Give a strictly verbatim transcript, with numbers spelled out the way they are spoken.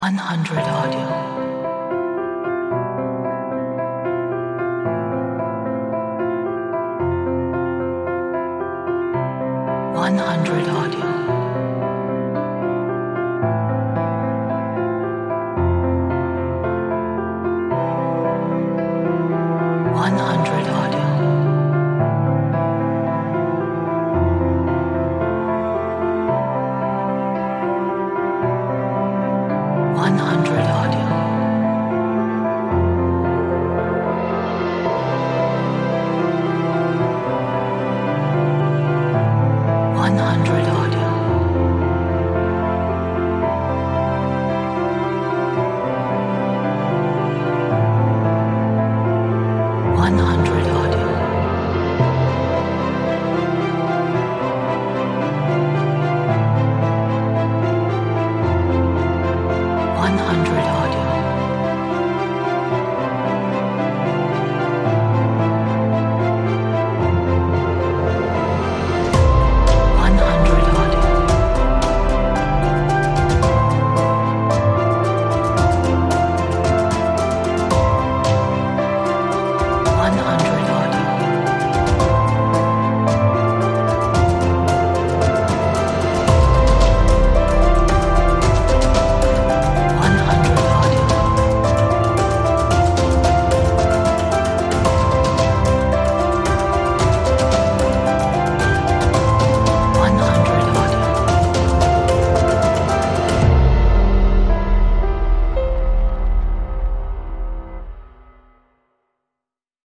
one hundred audio. one hundred audio. one hundred audio. one hundred audio. one hundred audio. one hundred audio. one hundred